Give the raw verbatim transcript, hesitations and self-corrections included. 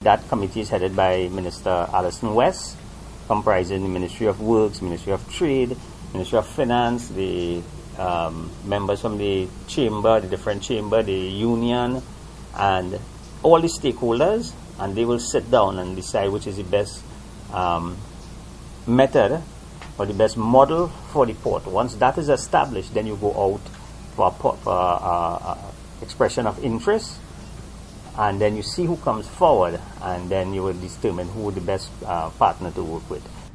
That committee is headed by Minister Alison West, comprising the Ministry of Works, Ministry of Trade, Ministry of Finance, the um, members from the chamber, the different chamber, the union, and all the stakeholders, and they will sit down and decide which is the best um, method or the best model for the port. Once that is established, then you go out for a port, for a, a, a expression of interest, and then you see who comes forward, and then you will determine who the best uh, partner to work with.